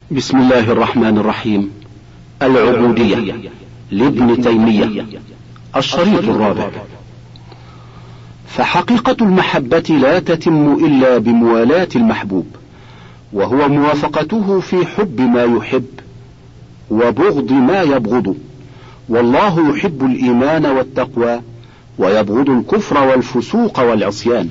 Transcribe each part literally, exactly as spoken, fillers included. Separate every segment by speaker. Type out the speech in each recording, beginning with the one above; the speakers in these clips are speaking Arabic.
Speaker 1: بسم الله الرحمن الرحيم. العبودية لابن تيمية، الشريط الرابع. فحقيقة المحبة لا تتم إلا بموالاة المحبوب، وهو موافقته في حب ما يحب وبغض ما يبغض، والله يحب الإيمان والتقوى ويبغض الكفر والفسوق والعصيان.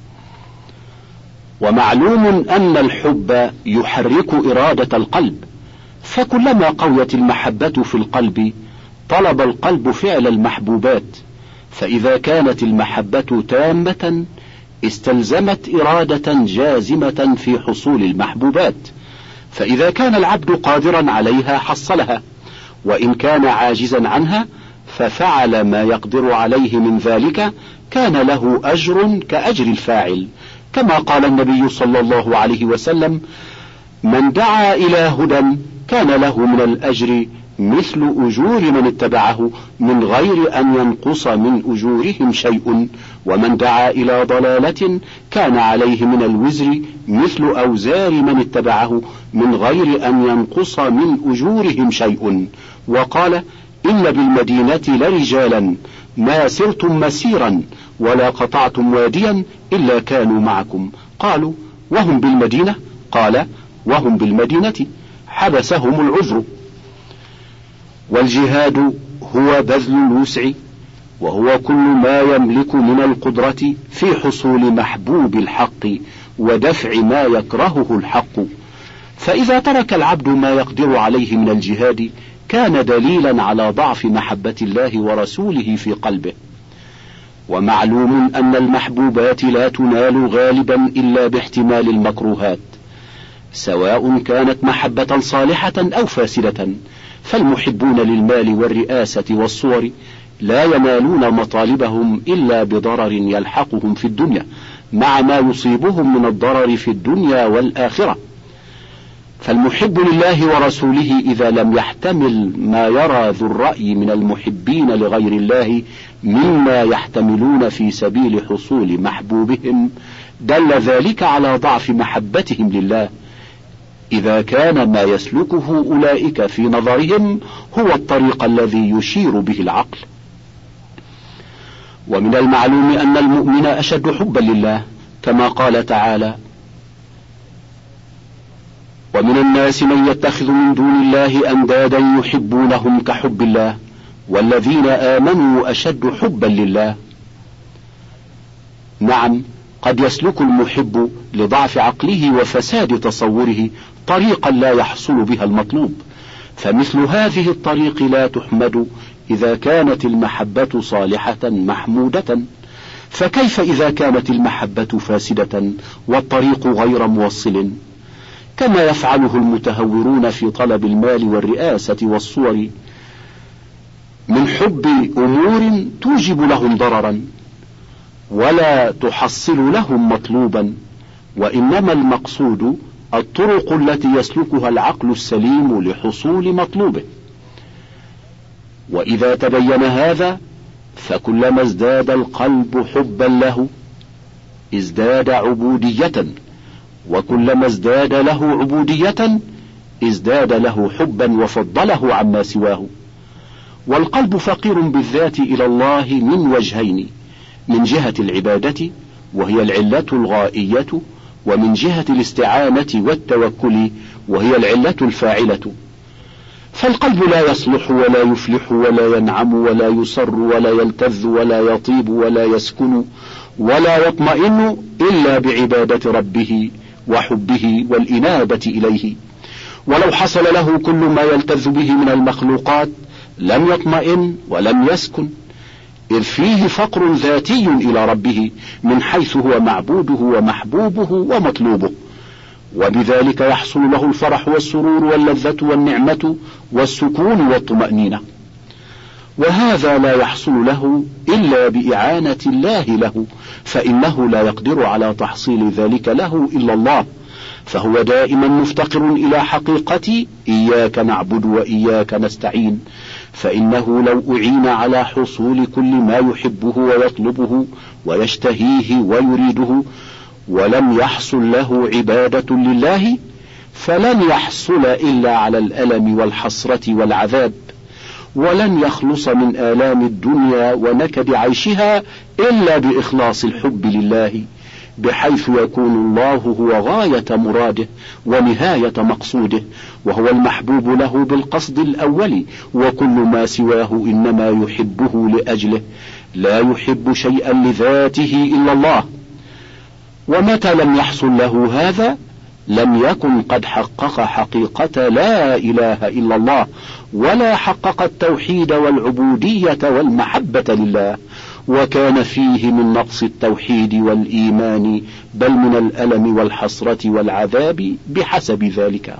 Speaker 1: ومعلوم أن الحب يحرك إرادة القلب، فكلما قويت المحبة في القلب طلب القلب فعل المحبوبات، فإذا كانت المحبة تامة استلزمت إرادة جازمة في حصول المحبوبات، فإذا كان العبد قادرا عليها حصلها، وإن كان عاجزا عنها ففعل ما يقدر عليه من ذلك كان له أجر كأجر الفاعل، كما قال النبي صلى الله عليه وسلم: من دعا إلى هدى كان له من الأجر مثل أجور من اتبعه من غير أن ينقص من أجورهم شيء، ومن دعا إلى ضلالة كان عليه من الوزر مثل أوزار من اتبعه من غير أن ينقص من أجورهم شيء. وقال: إن بالمدينة لرجالا ما سرتم مسيرا ولا قطعتم واديا إلا كانوا معكم. قالوا: وهم بالمدينة؟ قال: وهم بالمدينة حبسهم العذر. والجهاد هو بذل الوسع، وهو كل ما يملك من القدرة في حصول محبوب الحق ودفع ما يكرهه الحق، فإذا ترك العبد ما يقدر عليه من الجهاد كان دليلا على ضعف محبة الله ورسوله في قلبه. ومعلوم أن المحبوبات لا تنال غالبا إلا باحتمال المكروهات، سواء كانت محبة صالحة أو فاسدة، فالمحبون للمال والرئاسة والصور لا ينالون مطالبهم إلا بضرر يلحقهم في الدنيا مع ما يصيبهم من الضرر في الدنيا والآخرة. فالمحب لله ورسوله إذا لم يحتمل ما يرى ذو الرأي من المحبين لغير الله مما يحتملون في سبيل حصول محبوبهم دل ذلك على ضعف محبتهم لله، إذا كان ما يسلكه أولئك في نظرهم هو الطريق الذي يشير به العقل. ومن المعلوم أن المؤمن أشد حبا لله، كما قال تعالى: ومن الناس من يتخذ من دون الله أندادا يحبونهم كحب الله والذين آمنوا أشد حبا لله. نعم، قد يسلك المحب لضعف عقله وفساد تصوره طريقا لا يحصل بها المطلوب، فمثل هذه الطريق لا تحمد إذا كانت المحبة صالحة محمودة، فكيف إذا كانت المحبة فاسدة والطريق غير موصل، كما يفعله المتهورون في طلب المال والرئاسة والصور من حب أمور توجب لهم ضررا ولا تحصل لهم مطلوبا، وإنما المقصود الطرق التي يسلكها العقل السليم لحصول مطلوبه. وإذا تبين هذا فكلما ازداد القلب حبا له ازداد عبودية، وكلما ازداد له عبودية ازداد له حبا وفضله عما سواه. والقلب فقير بالذات إلى الله من وجهين: من جهة العبادة وهي العلة الغائية، ومن جهة الاستعانة والتوكل وهي العلة الفاعلة. فالقلب لا يصلح ولا يفلح ولا ينعم ولا يسر ولا يلتذ ولا يطيب ولا يسكن ولا يطمئن إلا بعبادة ربه وحبه والإنابة إليه. ولو حصل له كل ما يلتذ به من المخلوقات لم يطمئن ولم يسكن، إذ فيه فقر ذاتي إلى ربه من حيث هو معبوده ومحبوبه ومطلوبه، وبذلك يحصل له الفرح والسرور واللذة والنعمة والسكون والطمأنينة. وهذا لا يحصل له إلا بإعانة الله له، فإنه لا يقدر على تحصيل ذلك له إلا الله، فهو دائما مفتقر إلى حقيقة إياك نعبد وإياك نستعين، فإنه لو أعين على حصول كل ما يحبه ويطلبه ويشتهيه ويريده ولم يحصل له عبادة لله فلن يحصل إلا على الألم والحسرة والعذاب، ولن يخلص من آلام الدنيا ونكد عيشها إلا بإخلاص الحب لله، بحيث يكون الله هو غاية مراده ونهاية مقصوده، وهو المحبوب له بالقصد الأول، وكل ما سواه إنما يحبه لأجله، لا يحب شيئا لذاته إلا الله. ومتى لم يحصل له هذا لم يكن قد حقق حقيقة لا إله إلا الله، ولا حقق التوحيد والعبودية والمحبة لله، وكان فيه من نقص التوحيد والإيمان، بل من الألم والحسرة والعذاب بحسب ذلك.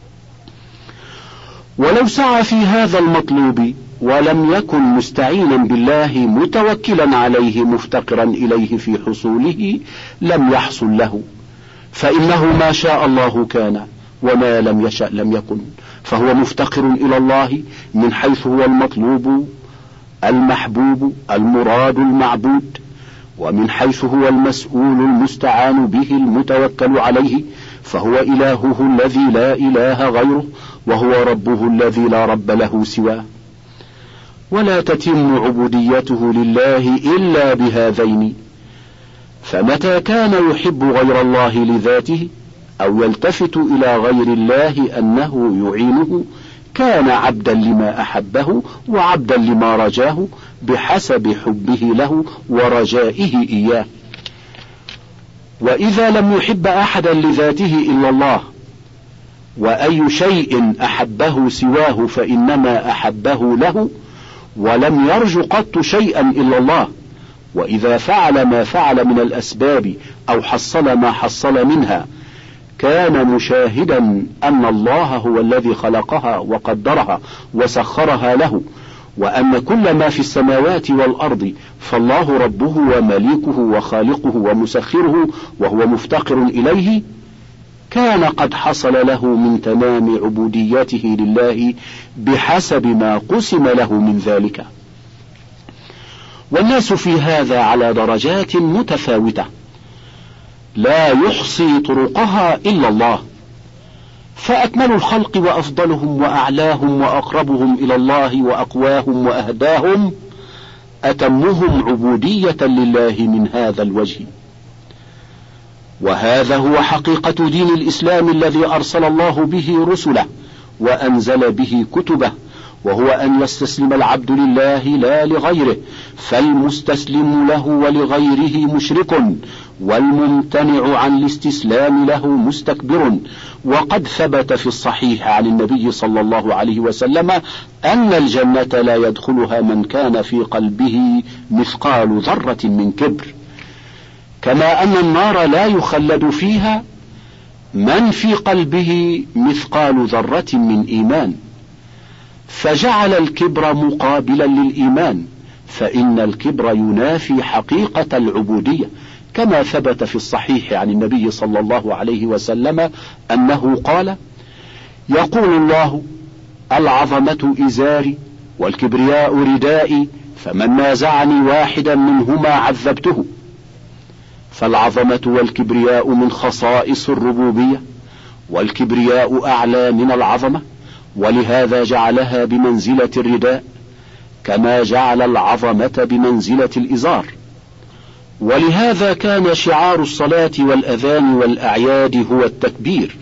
Speaker 1: ولو سعى في هذا المطلوب ولم يكن مستعينا بالله متوكلا عليه مفتقرا إليه في حصوله لم يحصل له، فإنه ما شاء الله كان، وما لم يشأ لم يكن، فهو مفتقر إلى الله من حيث هو المطلوب المحبوب المراد المعبود، ومن حيث هو المسؤول المستعان به المتوكل عليه، فهو إلهه الذي لا إله غيره، وهو ربه الذي لا رب له سواه. ولا تتم عبوديته لله إلا بهذين، فمتى كان يحب غير الله لذاته أو يلتفت إلى غير الله أنه يعينه كان عبدا لما أحبه وعبدا لما رجاه بحسب حبه له ورجائه إياه. وإذا لم يحب أحدا لذاته إلا الله، وأي شيء أحبه سواه فإنما أحبه له، ولم يرج قط شيئا إلا الله، وإذا فعل ما فعل من الأسباب أو حصل ما حصل منها كان مشاهدا أن الله هو الذي خلقها وقدرها وسخرها له، وأن كل ما في السماوات والأرض فالله ربه ومليكه وخالقه ومسخره وهو مفتقر إليه، كان قد حصل له من تمام عبوديته لله بحسب ما قسم له من ذلك. والناس في هذا على درجات متفاوتة لا يحصي طرقها إلا الله، فأكمل الخلق وأفضلهم وأعلاهم وأقربهم إلى الله وأقواهم وأهداهم أتمهم عبودية لله من هذا الوجه. وهذا هو حقيقة دين الإسلام الذي أرسل الله به رسله وأنزل به كتبه، وهو أن يستسلم العبد لله لا لغيره، فالمستسلم له ولغيره مشرك، والممتنع عن الاستسلام له مستكبر. وقد ثبت في الصحيح عن النبي صلى الله عليه وسلم أن الجنة لا يدخلها من كان في قلبه مثقال ذرة من كبر، كما أن النار لا يخلد فيها من في قلبه مثقال ذرة من إيمان، فجعل الكبر مقابلا للإيمان، فإن الكبر ينافي حقيقة العبودية، كما ثبت في الصحيح عن النبي صلى الله عليه وسلم أنه قال: يقول الله: العظمة إزاري والكبرياء ردائي، فمن نازعني واحدا منهما عذبته. فالعظمة والكبرياء من خصائص الربوبية، والكبرياء أعلى من العظمة، ولهذا جعلها بمنزلة الرداء، كما جعل العظمة بمنزلة الإزار. ولهذا كان شعار الصلاة والأذان والأعياد هو التكبير،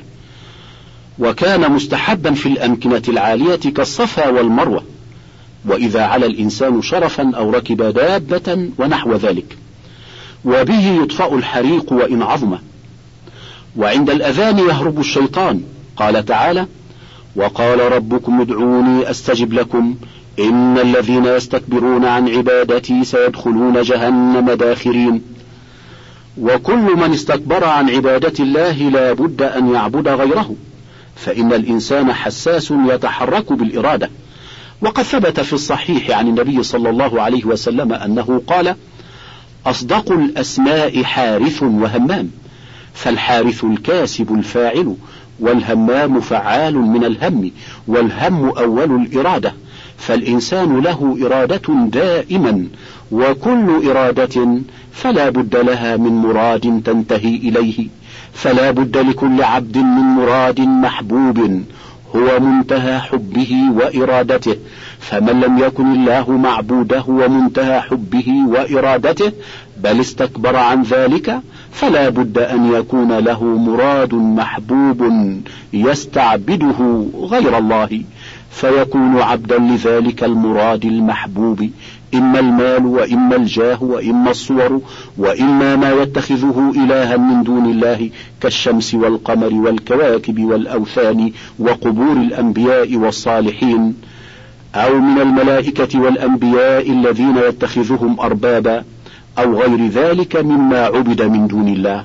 Speaker 1: وكان مستحبا في الأمكنة العالية كالصفا والمروة، وإذا على الإنسان شرفا أو ركب دابة ونحو ذلك، وبه يطفأ الحريق وإن عظمه. وعند الأذان يهرب الشيطان، قال تعالى: وقال ربكم ادعوني أستجب لكم إن الذين يستكبرون عن عبادتي سيدخلون جهنم داخرين. وكل من استكبر عن عبادة الله لا بد أن يعبد غيره، فإن الإنسان حساس يتحرك بالإرادة. وقد ثبت في الصحيح عن النبي صلى الله عليه وسلم أنه قال: أصدق الأسماء حارث وهمام، فالحارث الكاسب الفاعل، والهمام فعال من الهم، والهم أول الإرادة، فالإنسان له إرادة دائما، وكل إرادة فلا بد لها من مراد تنتهي إليه، فلا بد لكل عبد من مراد محبوب هو منتهى حبه وإرادته، فمن لم يكن الله معبوده ومنتهى حبه وإرادته بل استكبر عن ذلك، فلا بد أن يكون له مراد محبوب يستعبده غير الله، فيكون عبدا لذلك المراد المحبوب، إما المال وإما الجاه وإما الصور وإما ما يتخذه إلها من دون الله كالشمس والقمر والكواكب والأوثان وقبور الأنبياء والصالحين، أو من الملائكة والأنبياء الذين يتخذهم أربابا، أو غير ذلك مما عبد من دون الله.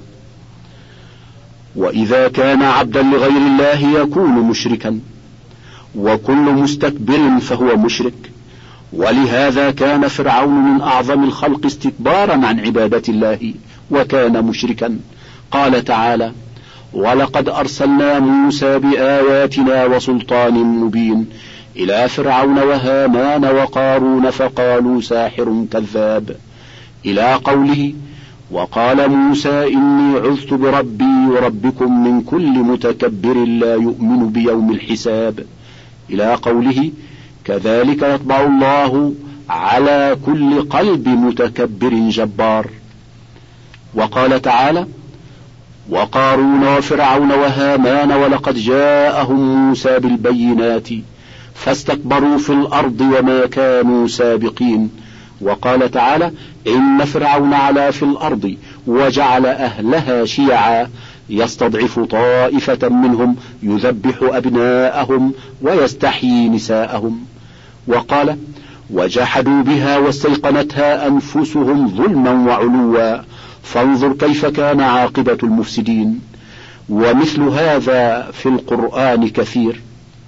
Speaker 1: وإذا كان عبدا لغير الله يكون مشركا، وكل مستكبر فهو مشرك. ولهذا كان فرعون من أعظم الخلق استكبارا عن عبادة الله وكان مشركا. قال تعالى: ولقد أرسلنا موسى بآياتنا وسلطان مبين إلى فرعون وهامان وقارون فقالوا ساحر كذاب، إلى قوله: وقال موسى إني عذت بربي وربكم من كل متكبر لا يؤمن بيوم الحساب، إلى قوله: كذلك يطبع الله على كل قلب متكبر جبار. وقال تعالى: وقارون وفرعون وهامان ولقد جاءهم موسى بالبينات فاستكبروا في الأرض وما كانوا سابقين. وقال تعالى: إن فرعون علا في الأرض وجعل أهلها شيعا يستضعف طائفة منهم يذبح أبناءهم ويستحيي نساءهم. وقال: وجحدوا بها واستيقنتها أنفسهم ظلما وعلوا فانظر كيف كان عاقبة المفسدين. ومثل هذا في القرآن كثير.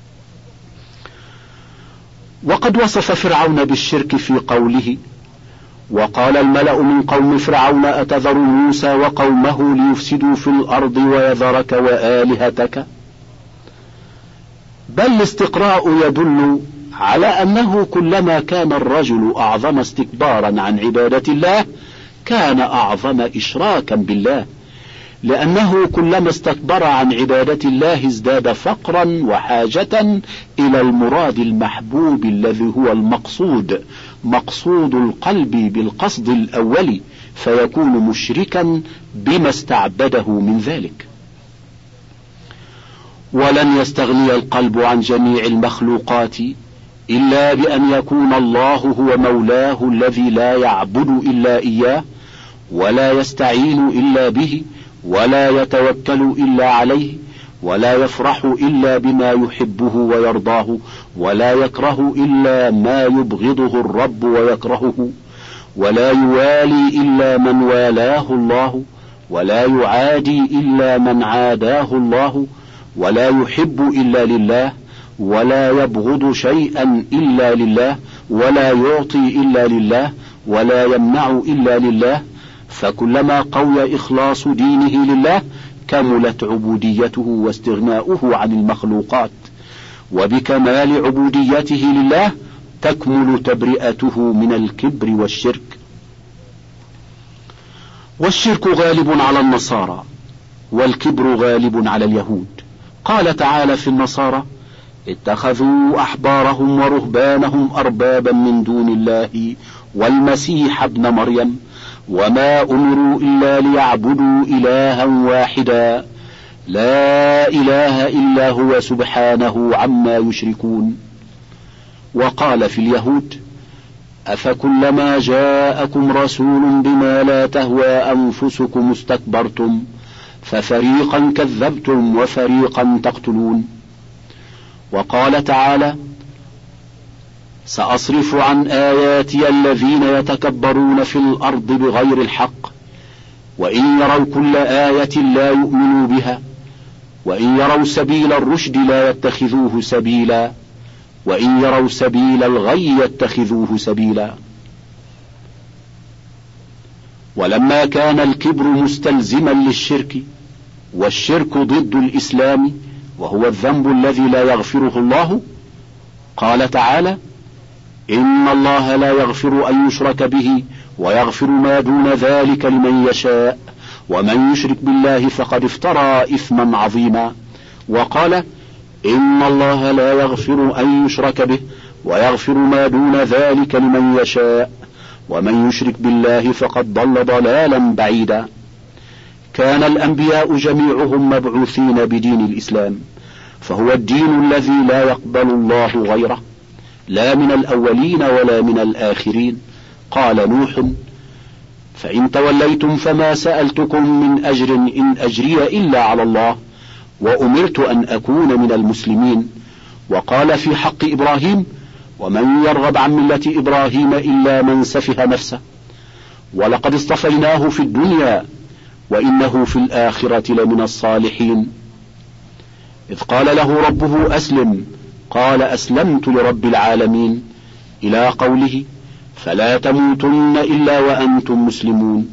Speaker 1: وقد وصف فرعون بالشرك في قوله: وقال الملأ من قوم فرعون أتذر موسى وقومه ليفسدوا في الأرض ويذرك وآلهتك. بل الاستقراء يدل على أنه كلما كان الرجل أعظم استكبارا عن عبادة الله كان أعظم إشراكا بالله، لأنه كلما استكبر عن عبادة الله ازداد فقرا وحاجة إلى المراد المحبوب الذي هو المقصود، مقصود القلب بالقصد الأولي، فيكون مشركا بما استعبده من ذلك. ولن يستغني القلب عن جميع المخلوقات إلا بأن يكون الله هو مولاه الذي لا يعبد إلا إياه ولا يستعين إلا به ولا يتوكل إلا عليه ولا يفرح إلا بما يحبه ويرضاه ولا يكره إلا ما يبغضه الرب ويكرهه ولا يوالي إلا من والاه الله ولا يعادي إلا من عاداه الله ولا يحب إلا لله ولا يبغض شيئا إلا لله ولا يعطي إلا لله ولا يمنع إلا لله. فكلما قوي إخلاص دينه لله كملت عبوديته واستغناؤه عن المخلوقات، وبكمال عبوديته لله تكمل تبرئته من الكبر والشرك. والشرك غالب على النصارى والكبر غالب على اليهود. قال تعالى في النصارى: اتخذوا أحبارهم ورهبانهم أربابا من دون الله والمسيح ابن مريم وما أمروا إلا ليعبدوا إلها واحدا لا إله إلا هو سبحانه عما يشركون. وقال في اليهود: أفكلما جاءكم رسول بما لا تهوى أنفسكم استكبرتم ففريقا كذبتم وفريقا تقتلون. وقال تعالى: سأصرف عن آياتي الذين يتكبرون في الأرض بغير الحق وإن يروا كل آية لا يؤمنوا بها وإن يروا سبيل الرشد لا يتخذوه سبيلا وإن يروا سبيل الغي يتخذوه سبيلا. ولما كان الكبر مستلزما للشرك والشرك ضد الإسلام وهو الذنب الذي لا يغفره الله، قال تعالى: إن الله لا يغفر أن يشرك به ويغفر ما دون ذلك لمن يشاء ومن يشرك بالله فقد افترى إثما عظيما. وقال إن الله لا يغفر أن يشرك به ويغفر ما دون ذلك لمن يشاء ومن يشرك بالله فقد ضل ضلالا بعيدا. كان الأنبياء جميعهم مبعوثين بدين الإسلام، فهو الدين الذي لا يقبل الله غيره، لا من الأولين ولا من الآخرين. قال نوح فإن توليتم فما سألتكم من أجر إن أجري إلا على الله وأمرت أن أكون من المسلمين. وقال في حق إبراهيم ومن يرغب عن ملة إبراهيم إلا من سفه نفسه ولقد اصطفيناه في الدنيا وإنه في الآخرة لمن الصالحين. إذ قال له ربه أسلم قال أسلمت لرب العالمين إلى قوله فلا تموتن إلا وأنتم مسلمون.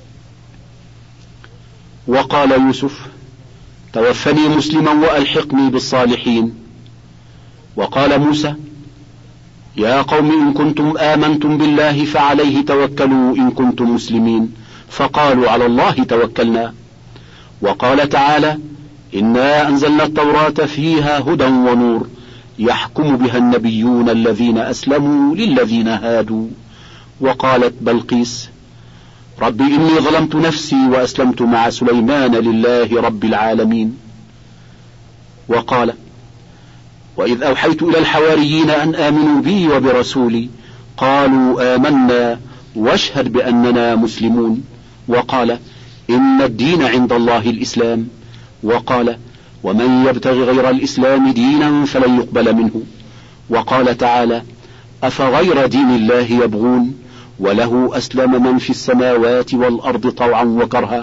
Speaker 1: وقال يوسف توفني مسلما وألحقني بالصالحين. وقال موسى يا قوم إن كنتم آمنتم بالله فعليه توكلوا إن كنتم مسلمين، فقالوا على الله توكلنا. وقال تعالى إنا أنزلنا التوراة فيها هدى ونور يحكم بها النبيون الذين أسلموا للذين هادوا. وقالت بلقيس رب إني ظلمت نفسي وأسلمت مع سليمان لله رب العالمين. وقال وإذ أوحيت إلى الحواريين أن آمنوا بي وبرسولي قالوا آمنا واشهد بأننا مسلمون. وقال إن الدين عند الله الإسلام. وقال ومن يبتغ غير الإسلام دينا فلن يقبل منه. وقال تعالى أفغير دين الله يبغون وله أسلم من في السماوات والأرض طوعا وكرها.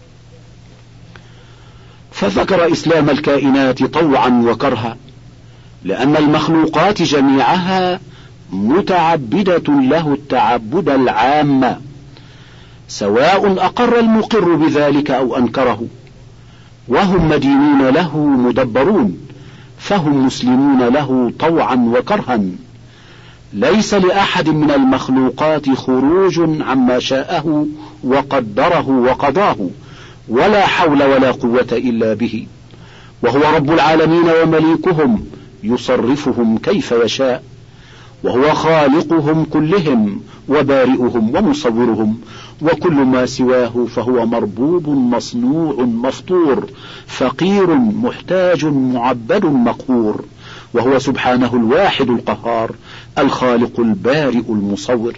Speaker 1: فذكر إسلام الكائنات طوعا وكرها لأن المخلوقات جميعها متعبدة له التعبد العام، سواء أقر المقر بذلك أو أنكره، وهم مدينون له مدبرون، فهم مسلمون له طوعا وكرها. ليس لأحد من المخلوقات خروج عما شاءه وقدره وقضاه، ولا حول ولا قوة إلا به، وهو رب العالمين ومليكهم يصرفهم كيف يشاء، وهو خالقهم كلهم وبارئهم ومصورهم، وكل ما سواه فهو مربوب مصنوع مفطور فقير محتاج معبد مقهور، وهو سبحانه الواحد القهار الخالق البارئ المصور.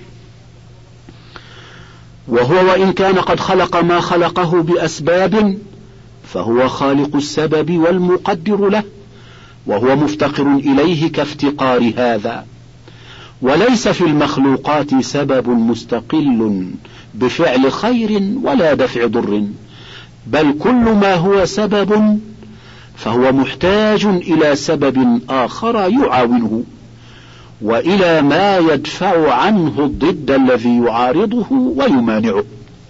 Speaker 1: وهو وإن كان قد خلق ما خلقه بأسباب فهو خالق السبب والمقدر له، وهو مفتقر إليه كافتقار هذا. وليس في المخلوقات سبب مستقل بفعل خير ولا دفع ضر، بل كل ما هو سبب فهو محتاج إلى سبب آخر يعاونه، وإلى ما يدفع عنه الضد الذي يعارضه ويمانعه.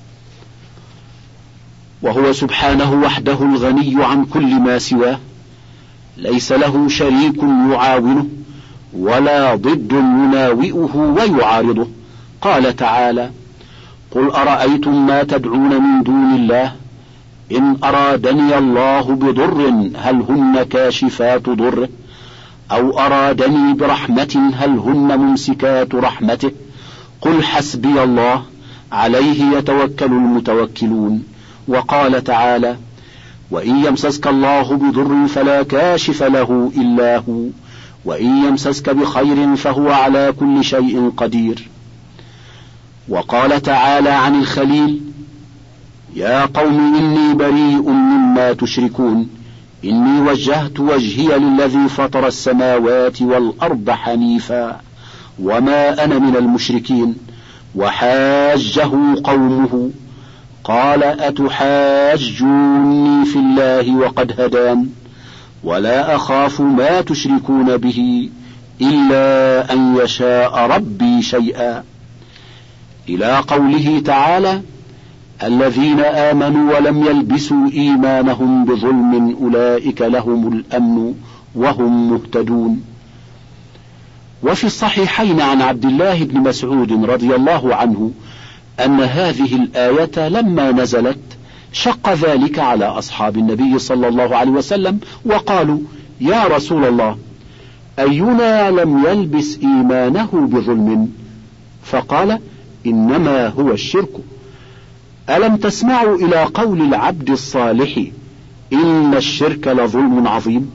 Speaker 1: وهو سبحانه وحده الغني عن كل ما سواه، ليس له شريك يعاونه ولا ضد يناوئه ويعارضه. قال تعالى قل أرأيتم ما تدعون من دون الله إن أرادني الله بضر هل هن كاشفات ضره أو أرادني برحمة هل هن ممسكات رحمته قل حسبي الله عليه يتوكل المتوكلون. وقال تعالى وإن يمسسك الله بضر فلا كاشف له إلا هو وإن يمسسك بخير فهو على كل شيء قدير. وقال تعالى عن الخليل يا قوم إني بريء مما تشركون إني وجهت وجهي للذي فطر السماوات والأرض حنيفا وما أنا من المشركين. وحاجه قومه قال أتحاجوني في الله وقد هدان ولا أخاف ما تشركون به إلا أن يشاء ربي شيئا، إلى قوله تعالى الذين آمنوا ولم يلبسوا إيمانهم بظلم أولئك لهم الأمن وهم مهتدون. وفي الصحيحين عن عبد الله بن مسعود رضي الله عنه أن هذه الآية لما نزلت شق ذلك على أصحاب النبي صلى الله عليه وسلم وقالوا: يا رسول الله، أينا لم يلبس إيمانه بظلم؟ فقال: إنما هو الشرك. ألم تسمعوا إلى قول العبد الصالح: إن الشرك لظلم عظيم؟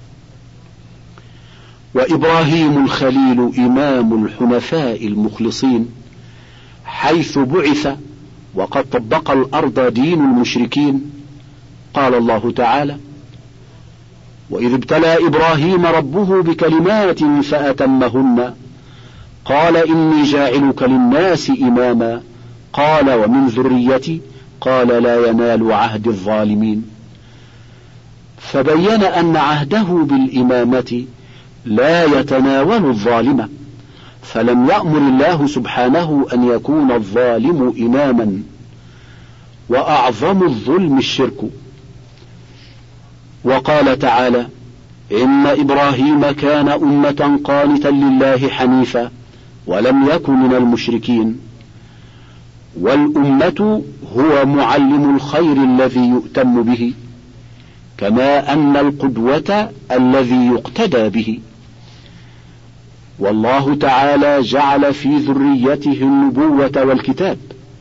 Speaker 1: وإبراهيم الخليل إمام الحنفاء المخلصين، حيث بعث وقد طبق الأرض دين المشركين. قال الله تعالى: وإذ ابتلى إبراهيم ربه بكلمات فأتمهن قال إني جاعلك للناس إماما قال ومن ذريتي قال لا ينال عهد الظالمين. فبين أن عهده بالإمامة لا يتناول الظالم، فلم يأمر الله سبحانه أن يكون الظالم إماما، وأعظم الظلم الشرك. وقال تعالى: إن إبراهيم كان أمة قانتا لله حنيفا ولم يكن من المشركين. والأمة هو معلم الخير الذي يؤتم به، كما أن القدوة الذي يقتدى به. والله تعالى جعل في ذريته النبوة والكتاب،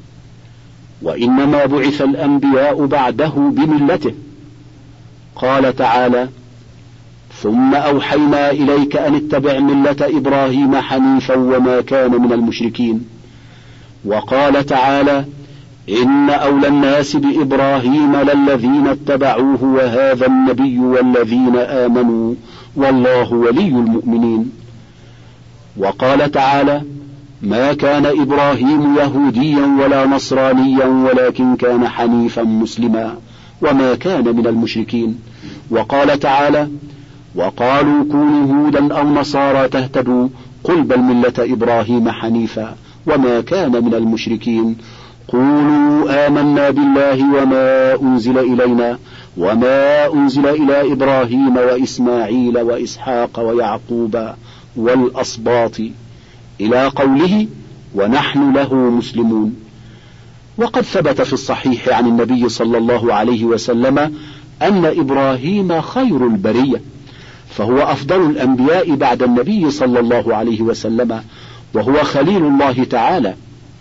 Speaker 1: وإنما بعث الأنبياء بعده بملته. قال تعالى: ثم أوحينا إليك أن اتبع ملة إبراهيم حنيفا وما كان من المشركين. وقال تعالى: إن أولى الناس بإبراهيم للذين اتبعوه وهذا النبي والذين آمنوا والله ولي المؤمنين. وقال تعالى: ما كان إبراهيم يهوديا ولا نصرانيا ولكن كان حنيفا مسلما وما كان من المشركين. وقال تعالى: وقالوا كونوا هودا أو نصارى تهتدوا قل بل ملة إبراهيم حنيفا وما كان من المشركين. قولوا آمنا بالله وما أنزل إلينا وما أنزل إلى إبراهيم وإسماعيل وإسحاق ويعقوب والأسباط إلى قوله ونحن له مسلمون. وقد ثبت في الصحيح عن النبي صلى الله عليه وسلم أن إبراهيم خير البرية، فهو أفضل الأنبياء بعد النبي صلى الله عليه وسلم، وهو خليل الله تعالى.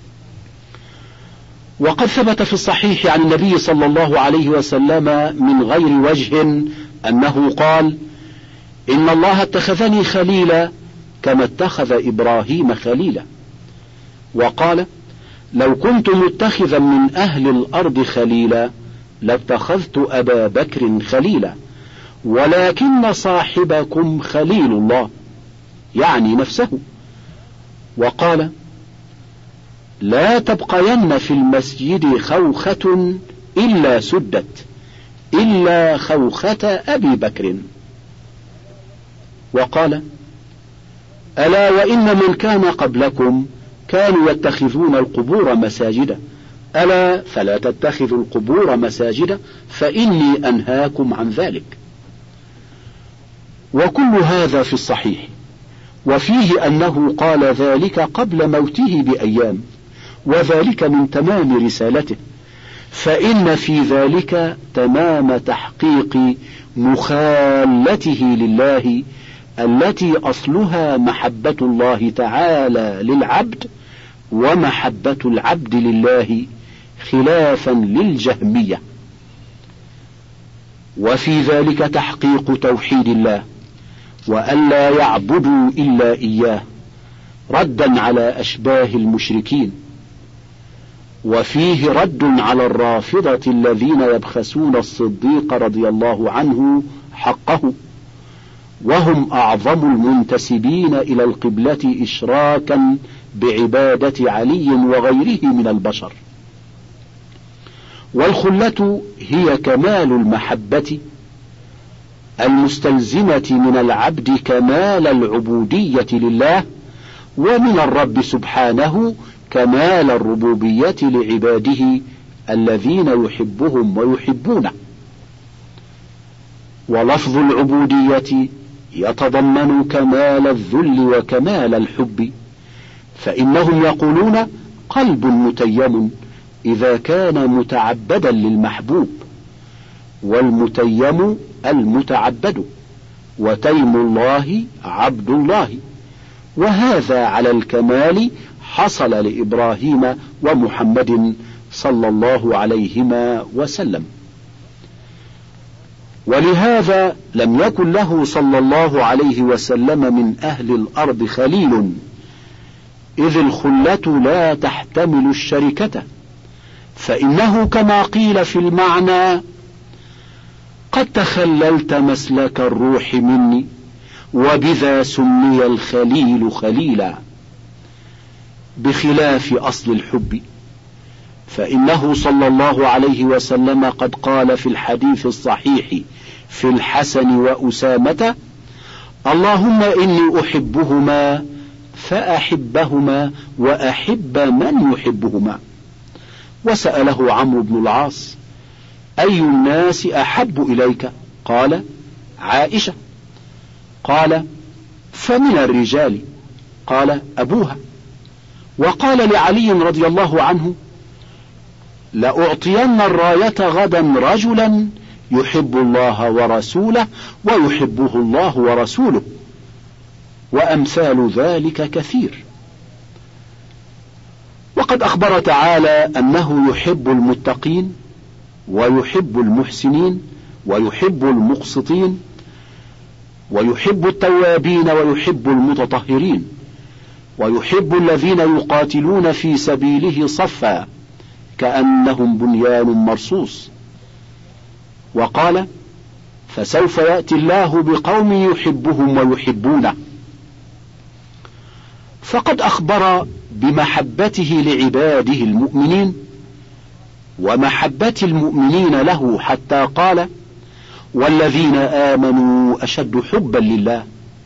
Speaker 1: وقد ثبت في الصحيح عن النبي صلى الله عليه وسلم من غير وجه أنه قال: إن الله اتخذني خليلا كما اتخذ إبراهيم خليلا. وقال: لو كنت متخذا من أهل الأرض خليلا لاتخذت أبا بكر خليلا، ولكن صاحبكم خليل الله، يعني نفسه. وقال: لا تبقين في المسجد خوخة إلا سدت إلا خوخة أبي بكر. وقال: ألا وإن من كان قبلكم كانوا يتخذون القبور مساجدا، ألا فلا تتخذوا القبور مساجدا فإني أنهاكم عن ذلك. وكل هذا في الصحيح، وفيه أنه قال ذلك قبل موته بأيام، وذلك من تمام رسالته، فإن في ذلك تمام تحقيق مخالته لله التي أصلها محبة الله تعالى للعبد ومحبة العبد لله، خلافا للجهمية. وفي ذلك تحقيق توحيد الله وألا يعبدوا إلا إياه، ردا على أشباه المشركين. وفيه رد على الرافضة الذين يبخسون الصديق رضي الله عنه حقه، وهم أعظم المنتسبين إلى القبلة إشراكا بعبادة علي وغيره من البشر. والخلة هي كمال المحبة المستلزمة من العبد كمال العبودية لله، ومن الرب سبحانه كمال الربوبية لعباده الذين يحبهم ويحبونه. ولفظ العبودية يتضمن كمال الذل وكمال الحب، فإنهم يقولون قلب متيم إذا كان متعبدا للمحبوب، والمتيم المتعبد، وتيم الله عبد الله، وهذا على الكمال حصل لإبراهيم ومحمد صلى الله عليهما وسلم. ولهذا لم يكن له صلى الله عليه وسلم من أهل الأرض خليل، إذ الخلة لا تحتمل الشركة، فإنه كما قيل في المعنى: قد تخللت مسلك الروح مني، وبذا سمي الخليل خليلا، بخلاف أصل الحب، فإنه صلى الله عليه وسلم قد قال في الحديث الصحيح في الحسن وأسامة: اللهم إني أحبهما فأحبهما وأحب من يحبهما. وسأله عمرو بن العاص: أي الناس أحب إليك؟ قال: عائشة. قال: فمن الرجال؟ قال: أبوها. وقال لعلي رضي الله عنه: لأعطين الراية غدا رجلا يحب الله ورسوله ويحبه الله ورسوله، وأمثال ذلك كثير. وقد أخبر تعالى أنه يحب المتقين ويحب المحسنين ويحب المقسطين ويحب التوابين ويحب المتطهرين ويحب الذين يقاتلون في سبيله صفا كأنهم بنيان مرصوص. وقال: فسوف يأتي الله بقوم يحبهم ويحبونه. فقد أخبر بمحبته لعباده المؤمنين ومحبة المؤمنين له، حتى قال: والذين آمنوا أشد حبا لله.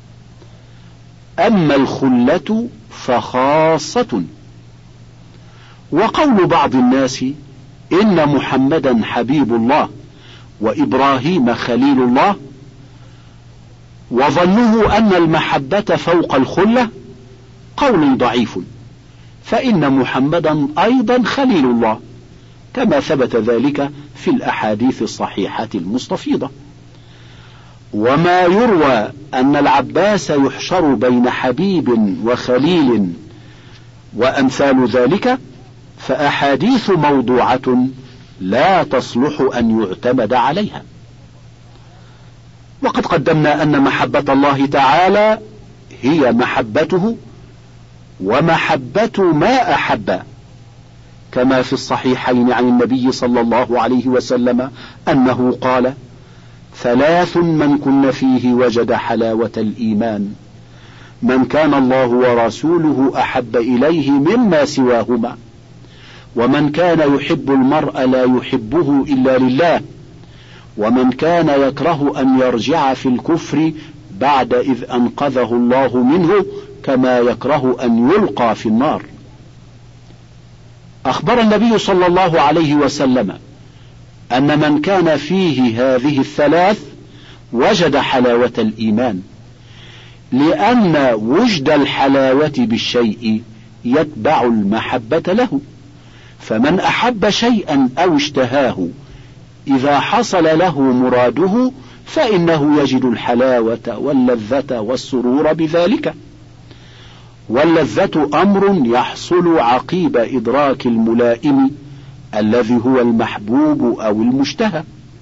Speaker 1: أما الخلة فخاصة. وقول بعض الناس إن محمدا حبيب الله وإبراهيم خليل الله، وظنه أن المحبة فوق الخلة، قول ضعيف، فإن محمدا أيضا خليل الله، كما ثبت ذلك في الأحاديث الصحيحة المستفيضة. وما يروى أن العباس يحشر بين حبيب وخليل وأمثال ذلك، فأحاديث موضوعة لا تصلح أن يعتمد عليها. وقد قدمنا أن محبة الله تعالى هي محبته ومحبة ما أحب، كما في الصحيحين عن النبي صلى الله عليه وسلم أنه قال: ثلاث من كن فيه وجد حلاوة الإيمان: من كان الله ورسوله أحب إليه مما سواهما، ومن كان يحب المرء لا يحبه إلا لله، ومن كان يكره أن يرجع في الكفر بعد إذ أنقذه الله منه، كما يكره أن يلقى في النار. أخبر النبي صلى الله عليه وسلم أن من كان فيه هذه الثلاث وجد حلاوة الإيمان، لأن وجد الحلاوة بالشيء يتبع المحبة له، فمن أحب شيئا أو اشتهاه إذا حصل له مراده فإنه يجد الحلاوة واللذة والسرور بذلك. واللذة أمر يحصل عقيب إدراك الملائم الذي هو المحبوب أو المشتهى.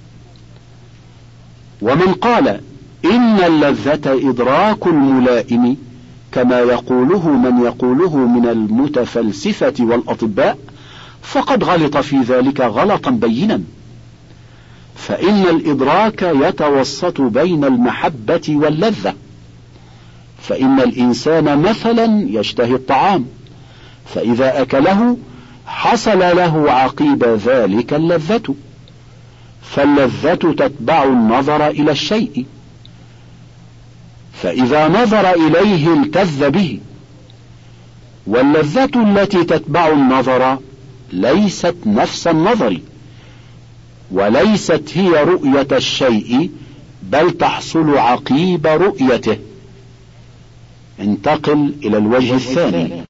Speaker 1: ومن قال إن اللذة إدراك الملائم كما يقوله من يقوله من المتفلسفة والأطباء، فقد غلط في ذلك غلطا بينا، فإن الإدراك يتوسط بين المحبة واللذة. فإن الإنسان مثلا يشتهي الطعام، فإذا أكله حصل له عقيب ذلك اللذة، فاللذة تتبع النظر إلى الشيء، فإذا نظر إليه التذ به. واللذة التي تتبع النظر ليست نفس النظر، وليست هي رؤية الشيء، بل تحصل عقيب رؤيته. انتقل إلى الوجه الثاني.